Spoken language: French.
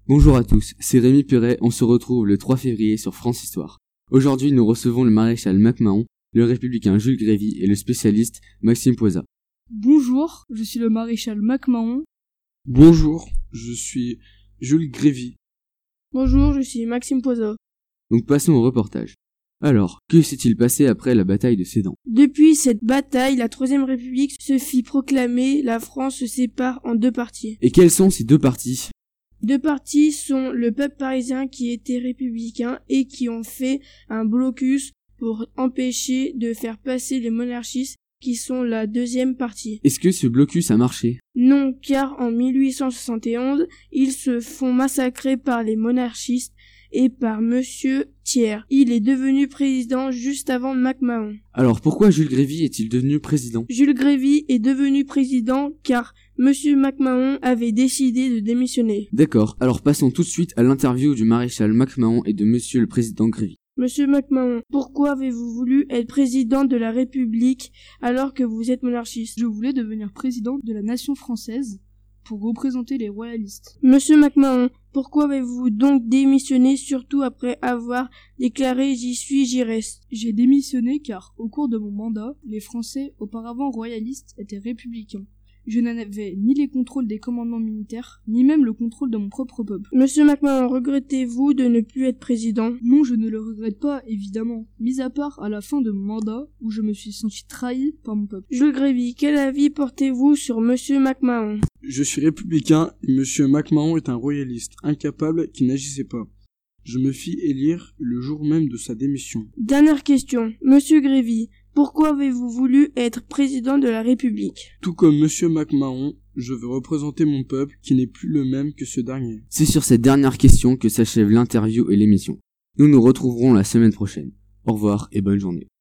Bonjour à tous, c'est Rémi Perret, on se retrouve le 3 février sur France Histoire. Aujourd'hui, nous recevons le maréchal MacMahon, le républicain Jules Grévy et le spécialiste Maxime Poysa. Bonjour, je suis le maréchal MacMahon. Bonjour, je suis Jules Grévy. Bonjour, je suis Maxime Poysa. Donc passons au reportage. Alors, que s'est-il passé après la bataille de Sedan ? Depuis cette bataille, la Troisième République se fit proclamer, la France se sépare en deux parties. Et quels sont ces deux partis ? Deux partis sont le peuple parisien qui était républicain et qui ont fait un blocus pour empêcher de faire passer les monarchistes qui sont la deuxième partie. Est-ce que ce blocus a marché ? Non, car en 1871, ils se font massacrer par les monarchistes et par Monsieur Thiers. Il est devenu président juste avant MacMahon. Alors pourquoi Jules Grévy est-il devenu président ? Jules Grévy est devenu président car Monsieur MacMahon avait décidé de démissionner. D'accord, alors passons tout de suite à l'interview du maréchal MacMahon et de Monsieur le président Grévy. Monsieur MacMahon, pourquoi avez-vous voulu être président de la République alors que vous êtes monarchiste ? Je voulais devenir président de la nation française pour représenter les royalistes. Monsieur MacMahon, pourquoi avez-vous donc démissionné, surtout après avoir déclaré « J'y suis, j'y reste » ? J'ai démissionné car, au cours de mon mandat, les Français, auparavant royalistes, étaient républicains. Je n'en avais ni les contrôles des commandements militaires, ni même le contrôle de mon propre peuple. Monsieur MacMahon, regrettez-vous de ne plus être président ? Non, je ne le regrette pas, évidemment, mis à part à la fin de mon mandat, où je me suis senti trahi par mon peuple. Jules Grévy, quel avis portez-vous sur Monsieur MacMahon ? Je suis républicain et Monsieur MacMahon est un royaliste, incapable qui n'agissait pas. Je me fis élire le jour même de sa démission. Dernière question. Monsieur Grévy, pourquoi avez-vous voulu être président de la République ? Tout comme Monsieur MacMahon, je veux représenter mon peuple qui n'est plus le même que ce dernier. C'est sur cette dernière question que s'achève l'interview et l'émission. Nous nous retrouverons la semaine prochaine. Au revoir et bonne journée.